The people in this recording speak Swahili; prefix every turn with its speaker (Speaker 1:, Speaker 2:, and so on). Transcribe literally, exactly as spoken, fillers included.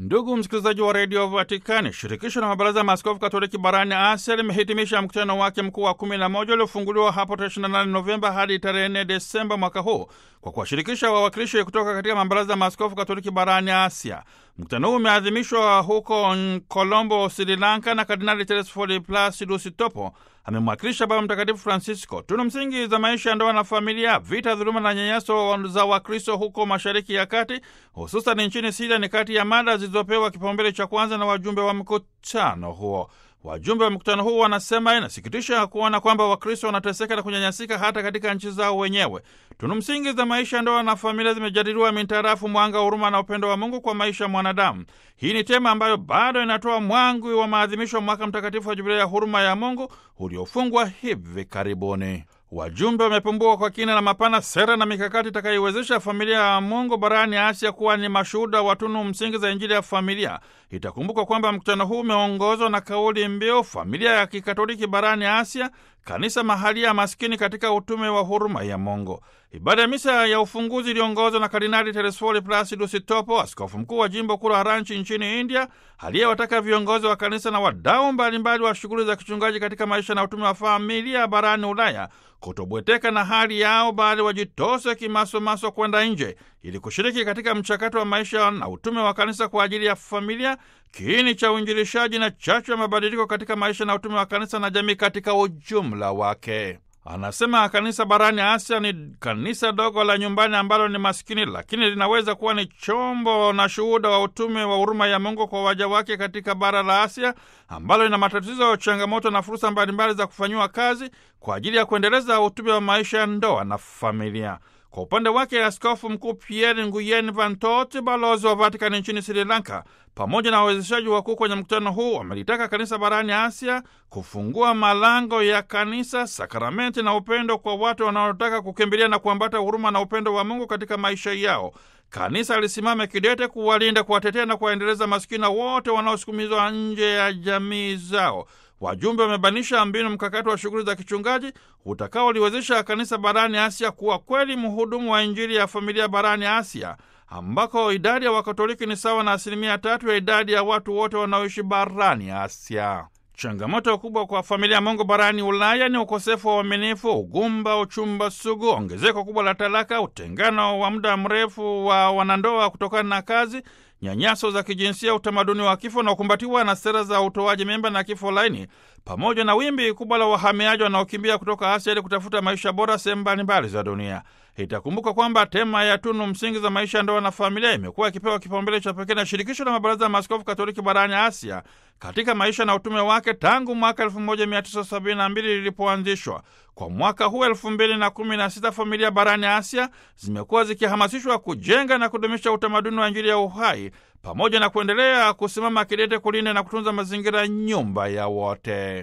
Speaker 1: Ndugu msikilizaji wa redio Vatikani, shirikisho la mabaraza ya maaskofu katoliki barani Asia limehitimisha mkutano wake mkuu wa kumi na moja uliofunguliwa hapo tarehe ishirini na nane Novemba hadi tarehe nne Desemba mwaka huu kwa kuwashirikisha wawakilishi kutoka katika mabaraza ya maaskofu katoliki barani Asia. Mkutano huu umeadhimishwa huko Colombo, Sri Lanka, na Kardinali Telesforo Placidus Topo amemwakilisha Baba Mtakatifu Francisco. Tunu msingi za maisha ya ndoa na familia, vita, dhuluma na nyanyaso za Wakristo huko Mashariki ya Kati, hususan nchini Siria, ni kati ya mada zilizopewa kipaumbele cha kwanza na wajumbe wa mkutano huo. Wajumbe wa mkutano huu wanasema inasikitisha kuona kwamba Wakristo wanateseka na kunyanyasika hata katika nchi zao wenyewe. Tunu msingi za maisha ya ndoa na familia zimejadiliwa mintarafu mwanga, huruma na upendo wa Mungu kwa maisha ya mwanadamu. Hii ni tema ambayo bado inatoa mwangwi wa maadhimisho mwaka mtakatifu wa Jubilei ya huruma ya Mungu uliofungwa hivi karibuni. Wajumbe wamepumbua kwa kina na mapana sera na mikakati itakayoiwezesha familia ya Mungu barani Asia kuwa ni mashuhuda wa tunu msingi za Injili ya familia. Itakumbuka kwamba mkutano huu umeongozwa na kauli mbiu familia ya Kikatoliki barani Asia, kanisa mahalia maskini katika utume wa huruma ya Mungu. Ibada ya misa ya ufunguzi iliongozwa na Kardinali Telesforo Placidus Topo, askofu mkuu wa jimbo kuu la Ranchi nchini India, aliyewataka viongozi wa kanisa na wadau mbalimbali wa shughuli za kichungaji katika maisha na utume wa familia barani Ulaya kutobweteka na hali yao, bali wajitose kimasomaso kwenda nje ili kushiriki katika mchakato wa maisha na utume wa kanisa kwa ajili ya familia, kiini cha uinjilishaji na chachu ya mabadiliko katika maisha na utume wa kanisa na jamii katika ujumla wake. Anasema kanisa barani Asia ni kanisa dogo la nyumbani ambalo ni maskini, lakini linaweza kuwa ni chombo na shuhuda wa utume wa huruma ya Mungu kwa waja wake katika bara la Asia ambalo lina matatizo, changamoto na fursa mbalimbali za kufanyiwa kazi kwa ajili ya kuendeleza utume wa maisha ya ndoa na familia. Kwa upande wake, Askofu Mkuu Pierre Nguyen Van Tot, balozi wa Vatikani nchini Sri Lanka, pamoja na wawezeshaji wakuu kwenye mkutano huu, wamelitaka kanisa barani Asia kufungua malango ya kanisa, sakramenti na upendo kwa watu wanaotaka kukimbilia na kuambata huruma na upendo wa Mungu katika maisha yao. Kanisa lisimame kidete kuwalinda, kuwatetea na kuwaendeleza maskini wote wanaosukumizwa nje ya jamii zao. Wajumbe wamebanisha mbinu mkakati wa shughuli za kichungaji utakaoliwezesha kanisa barani Asia kuwa kweli mhudumu wa Injili ya familia barani Asia, ambako idadi ya Wakatoliki ni sawa na asilimia tatu ya idadi ya watu wote wanaoishi barani Asia. Changamoto kubwa kwa familia Mungu barani Ulaya ni ukosefu wa uaminifu, ugumba, uchumba sugu, ongezeko kubwa la talaka, utengano wa muda mrefu wa wanandoa kutokana na kazi, nyanyaso za kijinsia, utamaduni wa kifo na kukumbatiwa na sera za utoaji mimba na kifo laini, pamoja na wimbi kubwa la wahamiaji wanaokimbia kutoka Asia ili kutafuta maisha bora sehemu mbalimbali za dunia. Itakumbuka kwamba tema ya tunu msingi za maisha ndoa na familia imekuwa ikipewa kipaumbele cha pekee na shirikisho la mabaraza ya maaskofu katoliki barani Asia katika maisha na utume wake tangu mwaka elfu moja mia tisa sabini na mbili lilipoanzishwa. Kwa mwaka huu elfu mbili na kumi na sita, familia barani Asia zimekuwa zikihamasishwa kujenga na kudumisha utamaduni wa Injili ya uhai, pamoja na kuendelea kusimama kidete kulinda na kutunza mazingira, nyumba ya wote.